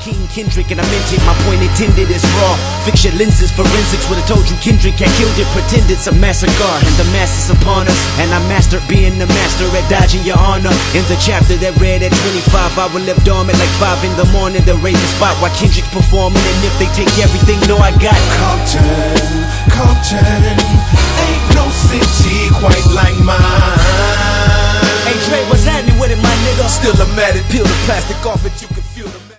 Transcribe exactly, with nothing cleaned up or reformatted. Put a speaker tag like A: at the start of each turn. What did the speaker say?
A: King Kendrick and I meant it, my point intended is raw. Fix your lenses, forensics would've told you Kendrick had killed it. Pretend it's a massacre and the masses upon us. And I mastered being the master at dodging your honor. In the chapter that read at twenty-five, I will live dormant like five in the morning. They'll raise the spot while Kendrick's performing. And if they take everything, know I got
B: Compton, Compton, ain't no city quite like mine.
A: Hey Dre, what's happening with it, my nigga?
B: Still I'm at it, peel the plastic off it, you